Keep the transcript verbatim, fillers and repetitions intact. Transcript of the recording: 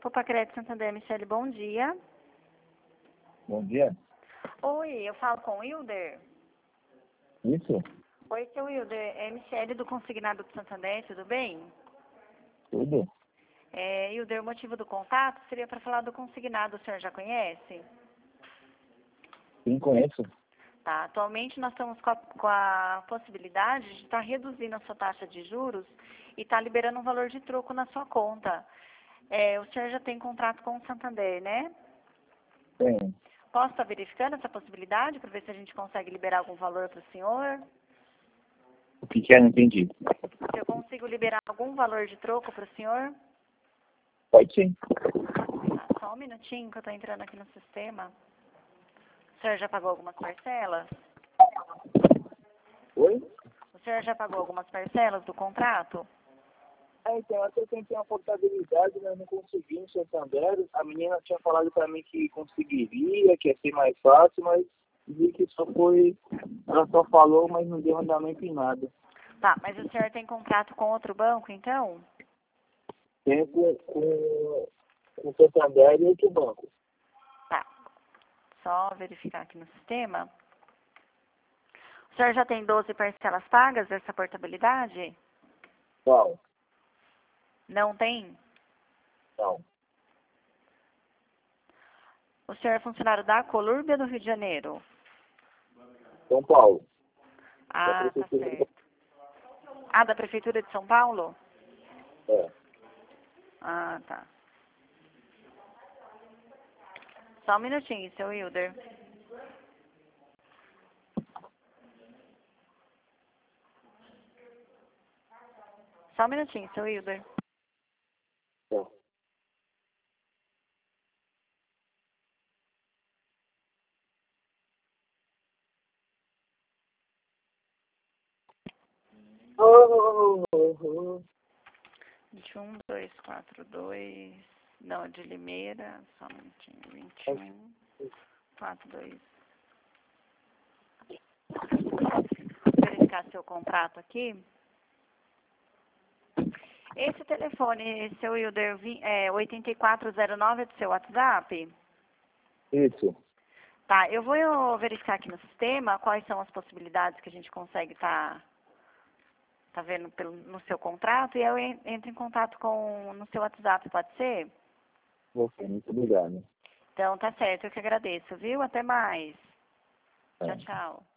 Banco Pacred Santander, Michele, bom dia. Bom dia. Oi, eu falo com o Wilder. Isso? Oi, seu Wilder, é Michele do Consignado do Santander, tudo bem? Tudo? É, Wilder, o motivo do contato seria para falar do consignado, o senhor já conhece? Sim, conheço. Tá, atualmente nós estamos com a, com a possibilidade de estar reduzindo a sua taxa de juros e estar liberando um valor de troco na sua conta. É, o senhor já tem contrato com o Santander, né? Tem. Posso estar verificando essa possibilidade para ver se a gente consegue liberar algum valor para o senhor? O que que é? Não entendi. Se eu consigo liberar algum valor de troco para o senhor? Pode sim. Tá, só um minutinho que eu estou entrando aqui no sistema. O senhor já pagou algumas parcelas? Oi? O senhor já pagou algumas parcelas do contrato? É, então, até tentei uma portabilidade, mas não consegui no Santander. A menina tinha falado pra mim que conseguiria, que ia ser mais fácil, mas vi que só foi... Ela só falou, mas não deu andamento em nada. Tá, mas o senhor tem contrato com outro banco, então? Tem com, com, com o Santander e outro banco. Tá. Só verificar aqui no sistema. O senhor já tem doze parcelas pagas dessa portabilidade? Qual? Não tem? Não. O senhor é funcionário da Colúrbia do Rio de Janeiro? São Paulo. Ah, tá certo. Ah, da Prefeitura de São Paulo? É. Ah, tá. Só um minutinho, seu Wilder. Só um minutinho, seu Wilder. É. Oh, oh, oh. vinte e um, dois, quatro, dois. Não, de Limeira. Só um minutinho. vinte e um, quatro, dois. Vou verificar seu contrato aqui. Esse telefone, seu Wilder, é oito quatro zero nove é do seu WhatsApp? Isso. Tá, eu vou verificar aqui no sistema quais são as possibilidades que a gente consegue estar tá, tá vendo pelo, no seu contrato e eu en- entro em contato com no seu WhatsApp, pode ser? Ok, muito obrigado. Então tá certo, eu que agradeço, viu? Até mais. É. Tchau, tchau.